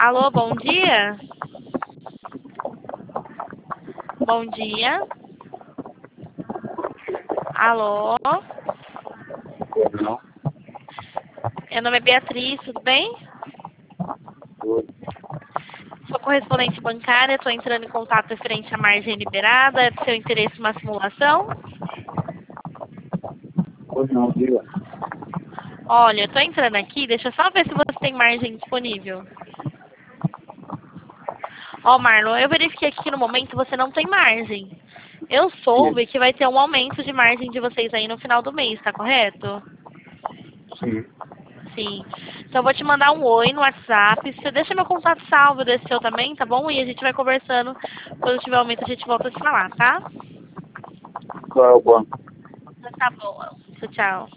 Alô, bom dia? Bom dia. Alô? Não. Meu nome é Beatriz, tudo bem? Sou correspondente bancária, estou entrando em contato referente à margem liberada. É do seu interesse uma simulação? Pois não, diga. Olha, eu estou entrando aqui, deixa eu só ver se você tem margem disponível. Ó, Marlon, eu verifiquei aqui que no momento você não tem margem. Eu Sim. soube que vai ter um aumento de margem de vocês aí no final do mês, tá correto? Sim. Sim. Então eu vou te mandar um oi no WhatsApp. Você deixa meu contato salvo desse seu também, tá bom? E a gente vai conversando. Quando tiver aumento a gente volta a se falar, tá? Qual é o banco? Tá bom. Tchau, tchau.